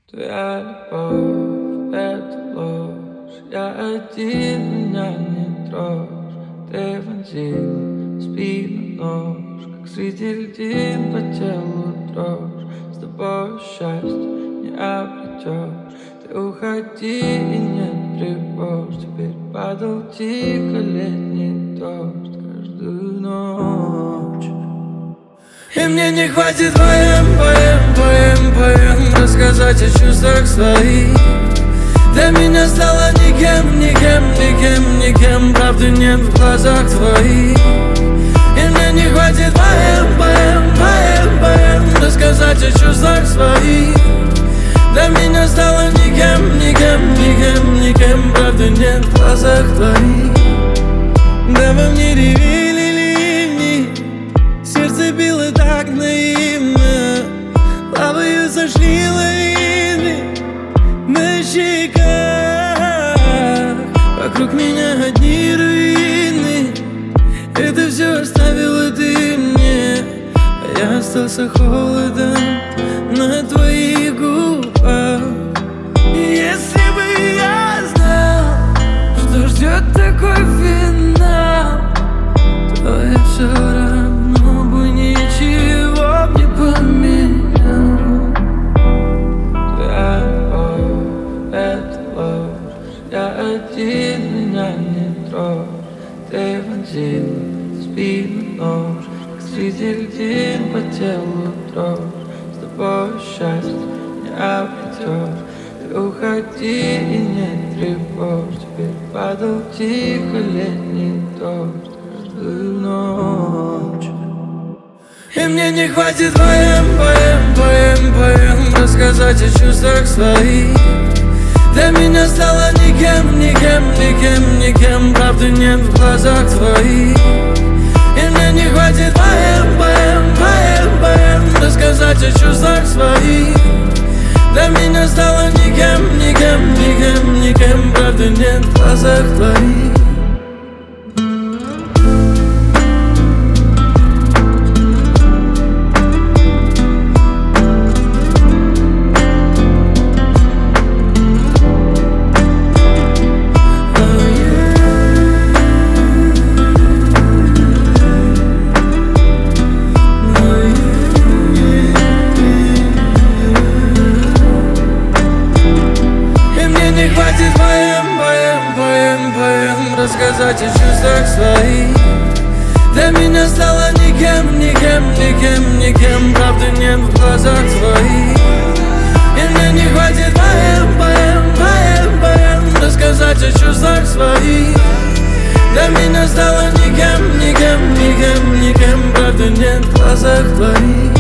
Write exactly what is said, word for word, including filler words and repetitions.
Твоя любовь — это ложь. Я один, меня не трожь. Ты вонзила в спину нож, как среди льдин по телу дрожь. С тобой счастье не обретешь. Ты уходи и не тревожь. Теперь падал тихо летний дождь каждую ночь. И мне не хватит поем, поем, поем, поем рассказать о чувствах своих. Для меня стало никем, никем, никем, никем. Правды нет в глазах твоих. И мне не хватит поем, поем, поем, поем рассказать о чувствах своих. Для меня стало никем, никем, никем, никем. Правды нет в глазах твоих. Да во мне ревели ливни, сердце било так наивно. Плаваю, сошли лавины на щеках. Вокруг меня одни руины. Это все оставила ты мне, а я остался холодом на твоих губах. Если бы я знал, что ждет такой финал, то я все равно бы ничего не поменял. Твоя любовь — это ложь. Я один, меня не трожь. Ты вонзила в спину нож, как среди льдин по телу дрожь. С тобой счастье не обретешь. Ты уходи и не тревожь. Теперь падал тихо летний дождь каждую ночь. И мне не хватит поем, поем, поем, поем рассказать о чувствах своих. Для меня стало никем, никем, никем, никем. Правды нет в глазах твоих. И мне не хватит поем, поем, поем, поем рассказать о чувствах своих. Для меня стало никем, никем, никем, никем. Правды нет в глазах твоих. Рассказать о чувствах своих. Для меня стало никем, никем, никем, никем. Правды нет в глазах твоих. И мне не хватит поем, поем, поем, поем рассказать о чувствах своих. Для меня стало никем, никем, никем, никем. Правды нет в глазах твоих.